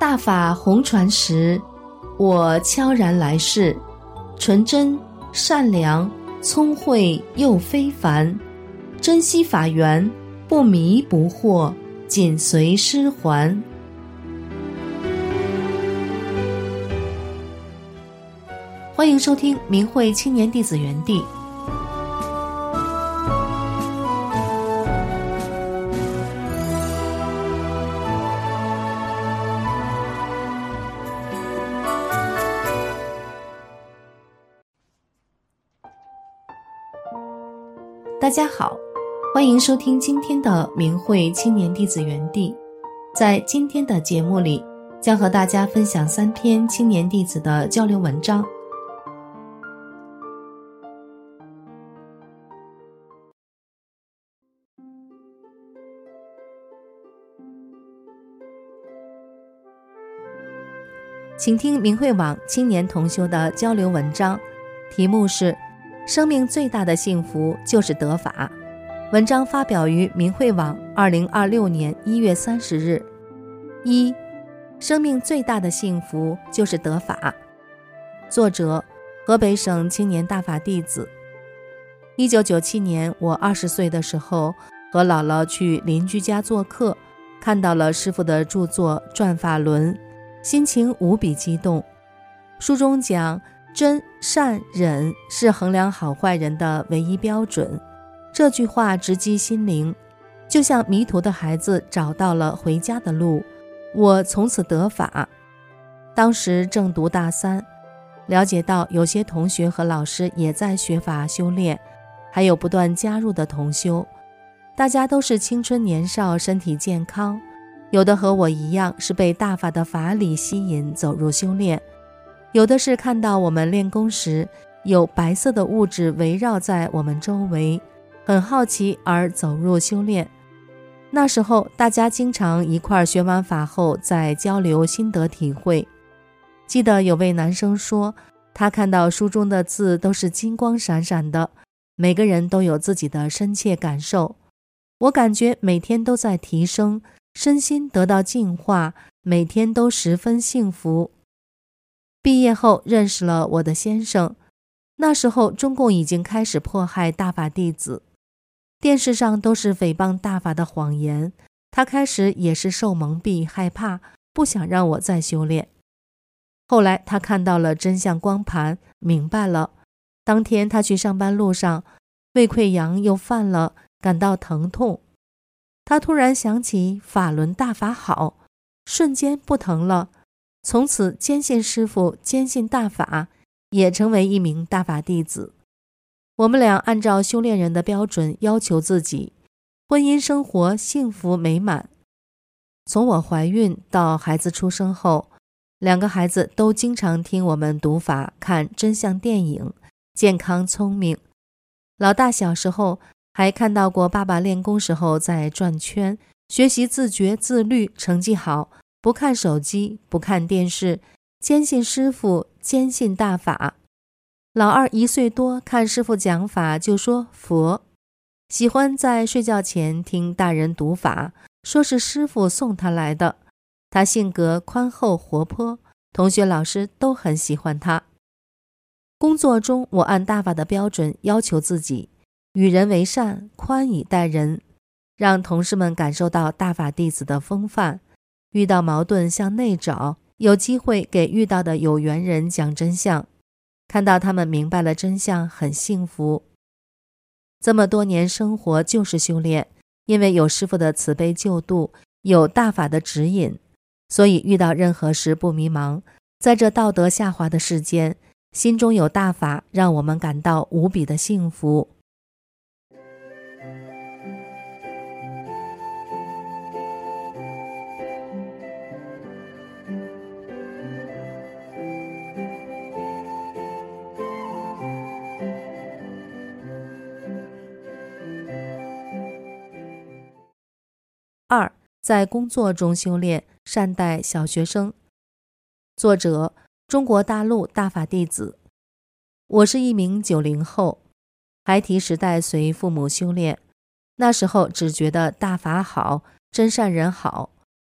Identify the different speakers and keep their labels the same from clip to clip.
Speaker 1: 大法红传时，我悄然来世，纯真、善良、聪慧又非凡，珍惜法缘，不迷不惑，紧随师还。欢迎收听明慧青年弟子园地。大家好，欢迎收听今天的明慧青年弟子园地。在今天的节目里，将和大家分享3篇青年弟子的交流文章。请听明慧网青年同修的交流文章，题目是生命最大的幸福就是得法。文章发表于明慧网2026年1月30日。1. 生命最大的幸福就是得法。作者：河北省青年大法弟子。1997年我20岁的时候，和姥姥去邻居家做客，看到了师父的著作《转法轮》，心情无比激动。书中讲真、善、忍是衡量好坏人的唯一标准，这句话直击心灵，就像迷途的孩子找到了回家的路。我从此得法。当时正读大3，了解到有些同学和老师也在学法修炼，还有不断加入的同修，大家都是青春年少，身体健康，有的和我一样是被大法的法理吸引走入修炼，有的是看到我们练功时有白色的物质围绕在我们周围，很好奇而走入修炼。那时候大家经常一块学完法后再交流心得体会。记得有位男生说，他看到书中的字都是金光闪闪的，每个人都有自己的深切感受。我感觉每天都在提升，身心得到净化，每天都十分幸福。毕业后认识了我的先生，那时候中共已经开始迫害大法弟子，电视上都是诽谤大法的谎言，他开始也是受蒙蔽，害怕，不想让我再修炼。后来他看到了真相光盘，明白了。当天他去上班路上，胃溃疡又犯了，感到疼痛。他突然想起法轮大法好，瞬间不疼了，从此坚信师父，坚信大法，也成为一名大法弟子。我们俩按照修炼人的标准要求自己，婚姻生活幸福美满。从我怀孕到孩子出生后，2个孩子都经常听我们读法，看真相电影，健康聪明。老大小时候还看到过爸爸练功时候在转圈，学习自觉自律，成绩好，不看手机，不看电视，坚信师父，坚信大法。老二1岁多，看师父讲法就说佛，喜欢在睡觉前听大人读法，说是师父送他来的。他性格宽厚活泼，同学老师都很喜欢他。工作中我按大法的标准要求自己，与人为善，宽以待人，让同事们感受到大法弟子的风范。遇到矛盾向内找，有机会给遇到的有缘人讲真相，看到他们明白了真相，很幸福。这么多年生活就是修炼，因为有师父的慈悲救度，有大法的指引，所以遇到任何事不迷茫。在这道德下滑的世间，心中有大法，让我们感到无比的幸福。2. 在工作中修炼，善待小学生。作者：中国大陆大法弟子。我是一名90后，孩提时代随父母修炼，那时候只觉得大法好，真善人好，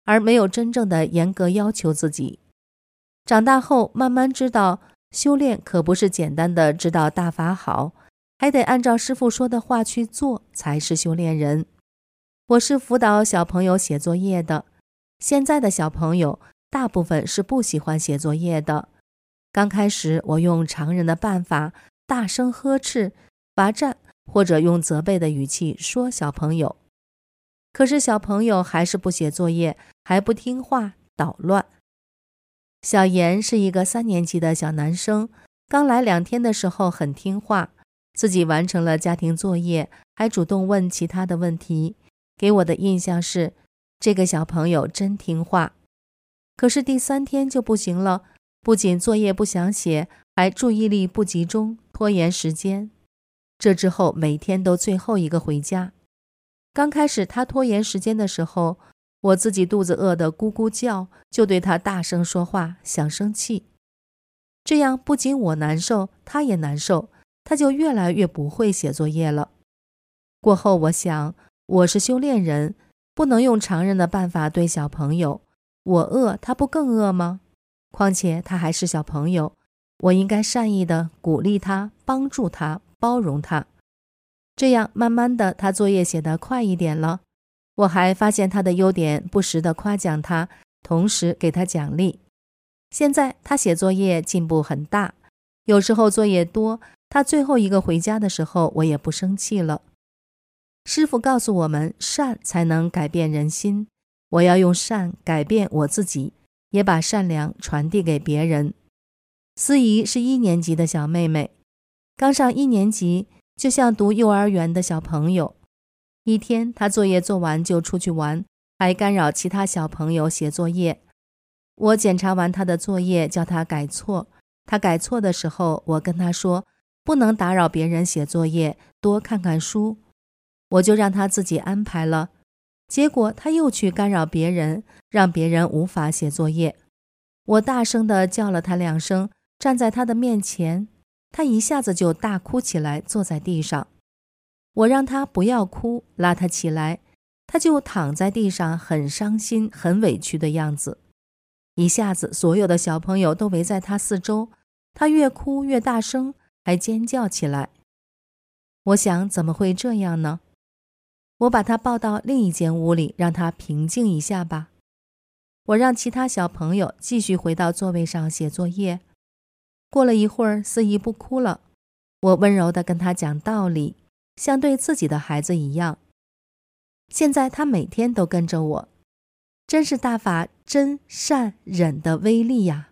Speaker 1: 而没有真正的严格要求自己。长大后慢慢知道，修炼可不是简单的知道大法好，还得按照师父说的话去做，才是修炼人。我是辅导小朋友写作业的，现在的小朋友大部分是不喜欢写作业的。刚开始我用常人的办法，大声呵斥、罚站，或者用责备的语气说小朋友。可是小朋友还是不写作业，还不听话，捣乱。小严是一个3年级的小男生，刚来2天的时候很听话，自己完成了家庭作业，还主动问其他的问题。给我的印象是，这个小朋友真听话。可是第3天就不行了，不仅作业不想写，还注意力不集中，拖延时间。这之后每天都最后一个回家。刚开始他拖延时间的时候，我自己肚子饿得咕咕叫，就对他大声说话，想生气。这样不仅我难受，他也难受，他就越来越不会写作业了。过后我想，我是修炼人，不能用常人的办法对小朋友。我饿，他不更饿吗？况且他还是小朋友，我应该善意的鼓励他，帮助他，包容他。这样慢慢的，他作业写得快一点了。我还发现他的优点，不时地夸奖他，同时给他奖励。现在他写作业进步很大，有时候作业多，他最后一个回家的时候，我也不生气了。师父告诉我们，善才能改变人心，我要用善改变我自己，也把善良传递给别人。思怡是1年级的小妹妹，刚上1年级，就像读幼儿园的小朋友。一天，她作业做完就出去玩，还干扰其他小朋友写作业。我检查完她的作业，叫她改错。她改错的时候，我跟她说，不能打扰别人写作业，多看看书。我就让她自己安排了。结果她又去干扰别人，让别人无法写作业。我大声地叫了她2声，站在她的面前，她一下子就大哭起来，坐在地上。我让她不要哭，拉她起来，她就躺在地上，很伤心、很委屈的样子。一下子所有的小朋友都围在她四周，她越哭越大声，还尖叫起来。我想，怎么会这样呢？我把她抱到另一间屋里，让她平静一下吧。我让其他小朋友继续回到座位上写作业。过了一会儿，思怡不哭了。我温柔地跟她讲道理，像对自己的孩子一样。现在她每天都跟着我，真是大法真善忍的威力呀！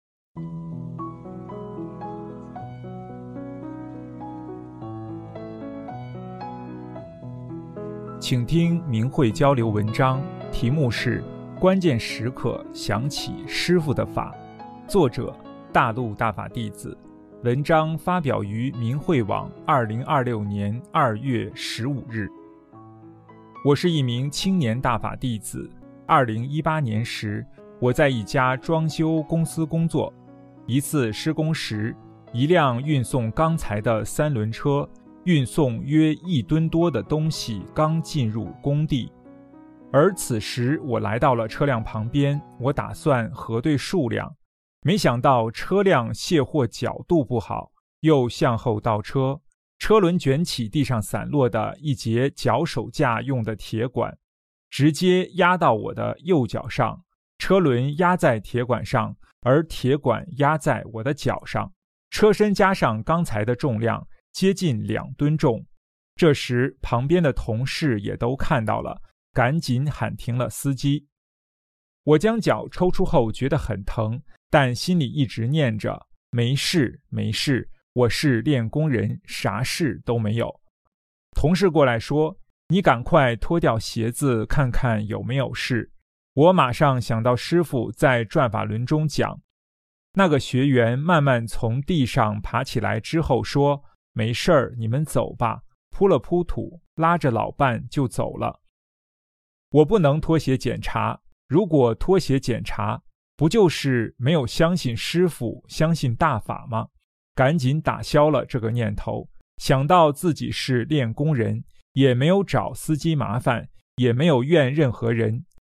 Speaker 2: 请听明慧交流文章，题目是关键时刻想起师父的法，作者大陆大法弟子，文章发表于明慧网2026年2月15日。我是一名青年大法弟子。2018年时，我在一家装修公司工作。一次施工时，一辆运送钢材的3轮车运送约1吨多的东西刚进入工地，而此时我来到了车辆旁边，我打算核对数量，没想到车辆卸货角度不好，又向后倒车，车轮卷起地上散落的一节脚手架用的铁管，直接压到我的右脚上，车轮压在铁管上，而铁管压在我的脚上，车身加上刚才的重量接近2吨重。这时旁边的同事也都看到了，赶紧喊停了司机。我将脚抽出后觉得很疼，但心里一直念着没事没事，我是练功人，啥事都没有。同事过来说，你赶快脱掉鞋子看看有没有事。我马上想到师父在转法轮中讲，那个学员慢慢从地上爬起来之后说，没事儿，你们走吧，铺了铺土，拉着老伴就走了。我不能脱鞋检查，如果脱鞋检查，不就是没有相信师父，相信大法吗？赶紧打消了这个念头，想到自己是练功人，也没有找司机麻烦，也没有怨任何人，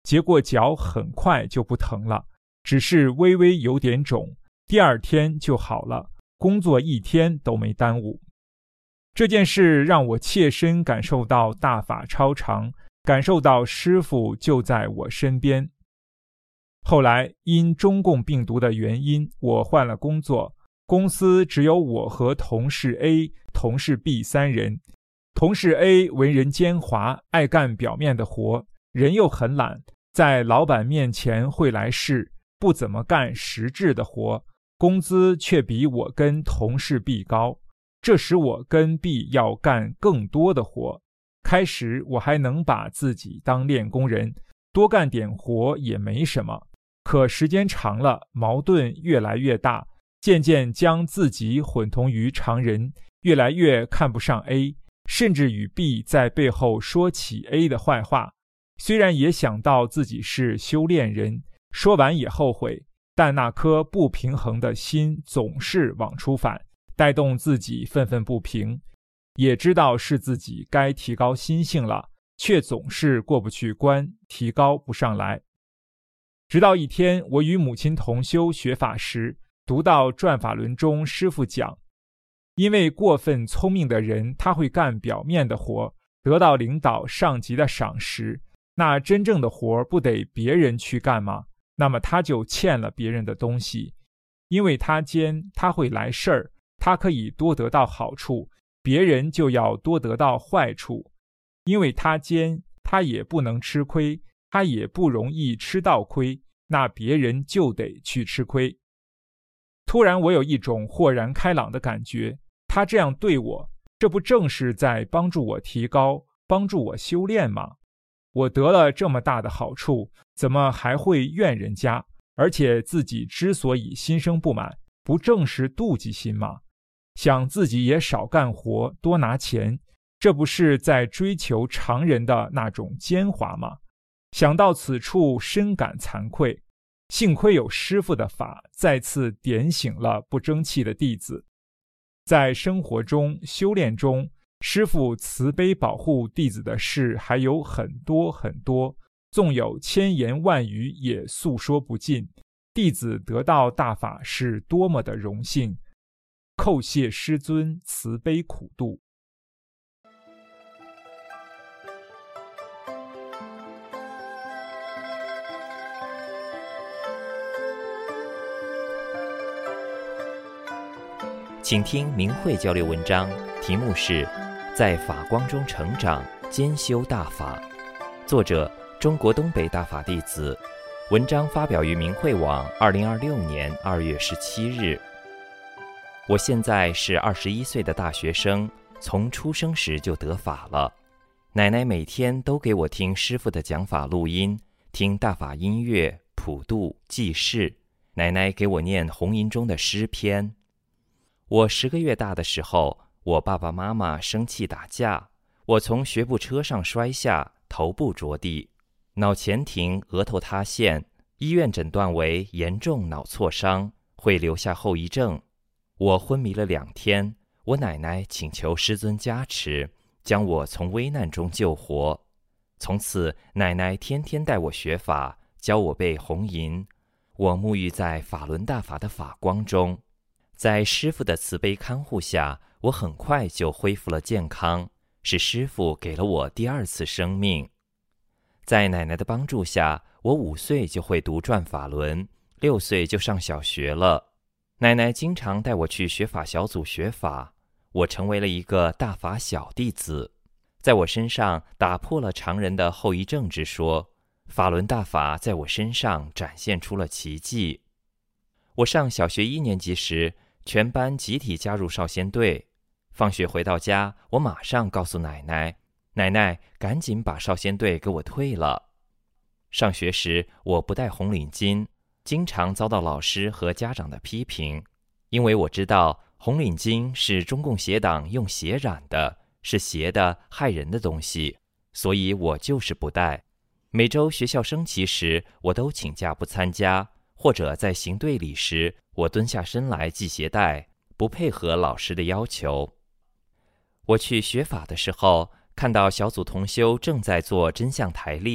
Speaker 2: 结果脚很快就不疼了，只是微微有点肿，第二天就好了，工作一天都没耽误。这件事让我切身感受到大法超常，感受到师父就在我身边。后来因中共病毒的原因，我换了工作，公司只有我和同事 A、同事 B 三人。同事 A 为人奸猾，爱干表面的活，人又很懒，在老板面前会来事，不怎么干实质的活，工资却比我跟同事 B 高。这使我跟 B 要干更多的活。开始我还能把自己当练功人，多干点活也没什么。可时间长了，矛盾越来越大，渐渐将自己混同于常人，越来越看不上 A， 甚至与 B 在背后说起 A 的坏话。虽然也想到自己是修炼人，说完也后悔，但那颗不平衡的心总是往出反，带动自己愤愤不平。也知道是自己该提高心性了，却总是过不去关，提高不上来。直到一天，我与母亲同修学法时，读到转法轮中师父讲，因为过分聪明的人，他会干表面的活，得到领导上级的赏识，那真正的活不得别人去干吗？那么他就欠了别人的东西。因为他奸，他会来事儿，他可以多得到好处，别人就要多得到坏处。因为他奸，他也不能吃亏，他也不容易吃到亏，那别人就得去吃亏。突然我有一种豁然开朗的感觉，他这样对我，这不正是在帮助我提高，帮助我修炼吗？我得了这么大的好处，怎么还会怨人家？而且自己之所以心生不满，不正是妒忌心吗？想自己也少干活，多拿钱，这不是在追求常人的那种奸猾吗？想到此处，深感惭愧。幸亏有师父的法，再次点醒了不争气的弟子。在生活中、修炼中，师父慈悲保护弟子的事还有很多很多，纵有千言万语也诉说不尽。弟子得到大法是多么的荣幸，叩谢师尊慈悲苦度。
Speaker 3: 请听明慧交流文章，题目是《在法光中成长，兼修大法》，作者中国东北大法弟子。文章发表于明慧网2026年2月17日。我现在是21岁的大学生，从出生时就得法了。奶奶每天都给我听师父的讲法录音，听大法音乐、普度、记事。奶奶给我念红吟中的诗篇。我10个月大的时候，我爸爸妈妈生气打架，我从学步车上摔下，头部着地，脑前庭、额头塌陷，医院诊断为严重脑挫伤，会留下后遗症。我昏迷了2天，我奶奶请求师尊加持，将我从危难中救活。从此，奶奶天天带我学法，教我背红吟。我沐浴在法轮大法的法光中。在师父的慈悲看护下，我很快就恢复了健康，是师父给了我第2次生命。在奶奶的帮助下，我5岁就会读转法轮，6岁就上小学了。奶奶经常带我去学法小组学法，我成为了一个大法小弟子。在我身上打破了常人的后遗症之说，法轮大法在我身上展现出了奇迹。我上小学1年级时，全班集体加入少先队。放学回到家，我马上告诉奶奶，奶奶赶紧把少先队给我退了。上学时，我不戴红领巾，经常遭到老师和家长的批评，因为我知道红领巾是中共邪党用血染的，是邪的害人的东西，所以我就是不戴。每周学校升旗时，我都请假不参加，或者在行队里时，我蹲下身来系鞋带，不配合老师的要求。我去学法的时候，看到小组同修正在做真相台历，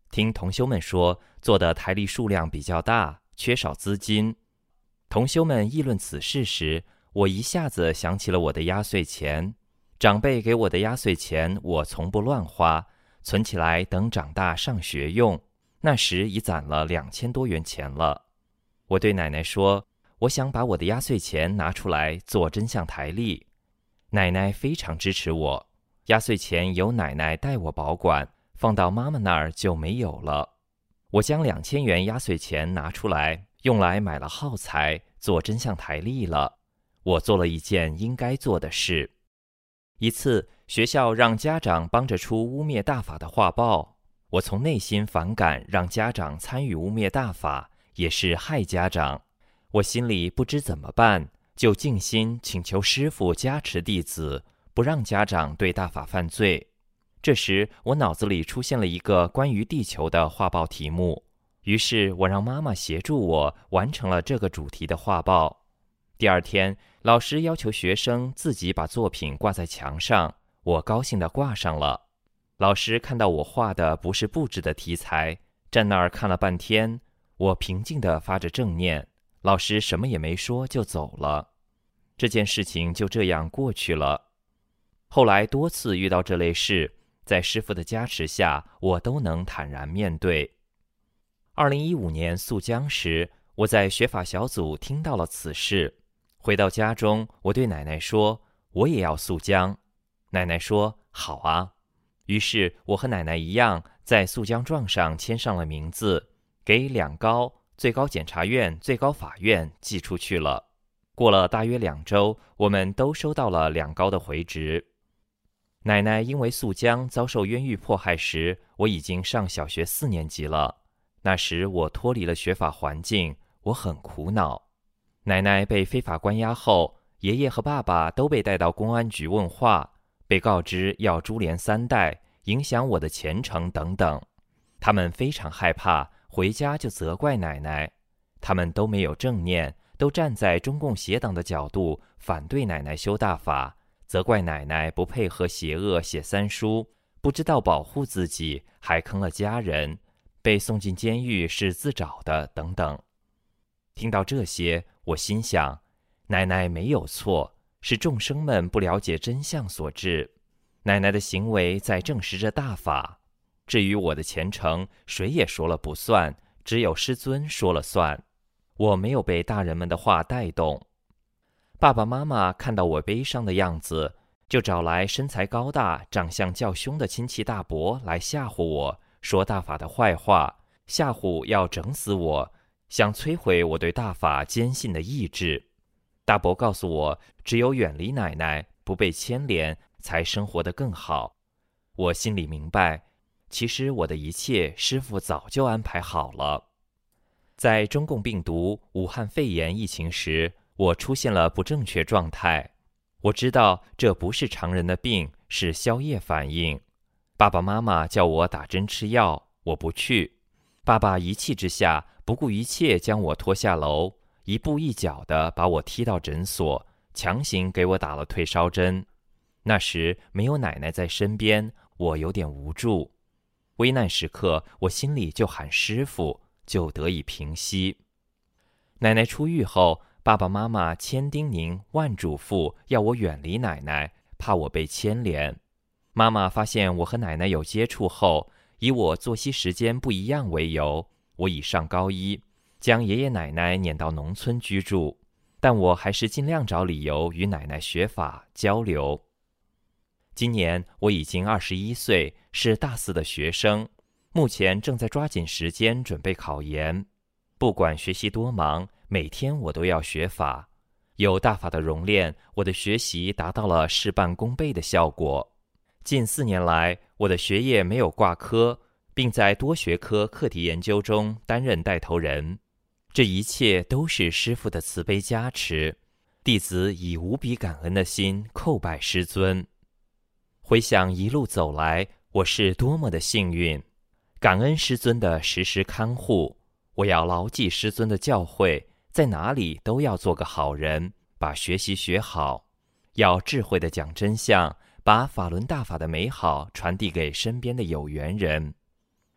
Speaker 3: 听同修们说做的台历数量比较大，缺少资金。同修们议论此事时，我一下子想起了我的压岁钱。长辈给我的压岁钱，我从不乱花，存起来等长大上学用。那时已攒了2000多元钱了。我对奶奶说，我想把我的压岁钱拿出来做真相台历。奶奶非常支持我，压岁钱由奶奶代我保管，放到妈妈那儿就没有了。我将2000元压岁钱拿出来，用来买了耗材，做真相台历了。我做了一件应该做的事。一次，学校让家长帮着出污蔑大法的画报，我从内心反感让家长参与污蔑大法，也是害家长。我心里不知怎么办，就静心请求师父加持弟子，不让家长对大法犯罪。这时，我脑子里出现了一个关于地球的画报题目，于是我让妈妈协助我完成了这个主题的画报。第二天，老师要求学生自己把作品挂在墙上，我高兴地挂上了。老师看到我画的不是布置的题材，站那儿看了半天。我平静地发着正念，老师什么也没说就走了。这件事情就这样过去了。后来多次遇到这类事，在师父的加持下，我都能坦然面对。2015年溯江时，我在学法小组听到了此事。回到家中，我对奶奶说，我也要溯江。奶奶说，好啊。于是我和奶奶一样，在溯江状上签上了名字，给两高、最高检察院、最高法院寄出去了。过了大约2周，我们都收到了两高的回执。奶奶因为溯江遭受冤狱迫害时，我已经上小学4年级了。那时我脱离了学法环境，我很苦恼。奶奶被非法关押后，爷爷和爸爸都被带到公安局问话，被告知要株连3代，影响我的前程等等。他们非常害怕，回家就责怪奶奶。他们都没有正念，都站在中共邪党的角度反对奶奶修大法，责怪奶奶不配合邪恶写3书，不知道保护自己，还坑了家人，被送进监狱是自找的等等。听到这些，我心想，奶奶没有错，是众生们不了解真相所致。奶奶的行为在证实着大法。至于我的前程，谁也说了不算，只有师尊说了算。我没有被大人们的话带动。爸爸妈妈看到我悲伤的样子，就找来身材高大、长相较凶的亲戚大伯来吓唬我，说大法的坏话，吓唬要整死我，想摧毁我对大法坚信的意志。大伯告诉我，只有远离奶奶，不被牵连，才生活得更好。我心里明白，其实我的一切师父早就安排好了。在中共病毒武汉肺炎疫情时，我出现了不正确状态。我知道这不是常人的病，是宵夜反应。爸爸妈妈叫我打针吃药，我不去。爸爸一气之下，不顾一切将我拖下楼，一步一脚地把我踢到诊所，强行给我打了退烧针。那时没有奶奶在身边，我有点无助。危难时刻，我心里就喊师父，就得以平息。奶奶出狱后，爸爸妈妈千叮咛万嘱咐，要我远离奶奶，怕我被牵连。妈妈发现我和奶奶有接触后，以我作息时间不一样为由，我已上高1，将爷爷奶奶撵到农村居住，但我还是尽量找理由与奶奶学法交流。今年我已经21岁，是大4的学生，目前正在抓紧时间准备考研。不管学习多忙，每天我都要学法。有大法的熔炼，我的学习达到了事半功倍的效果。近4年来，我的学业没有挂科，并在多学科课题研究中担任带头人。这一切都是师父的慈悲加持，弟子以无比感恩的心叩拜师尊。回想一路走来，我是多么的幸运，感恩师尊的时时看护。我要牢记师尊的教诲，在哪里都要做个好人，把学习学好，要智慧地讲真相，把法轮大法的美好传递给身边的有缘人。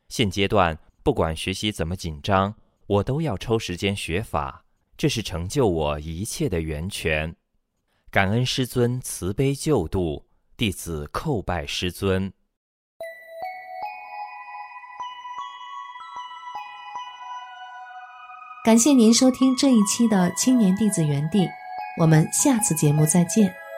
Speaker 3: 现阶段不管学习怎么紧张，我都要抽时间学法，这是成就我一切的源泉。感恩师尊慈悲救度，弟子叩拜师尊。
Speaker 1: 感谢您收听这一期的青年弟子园地，我们下次节目再见。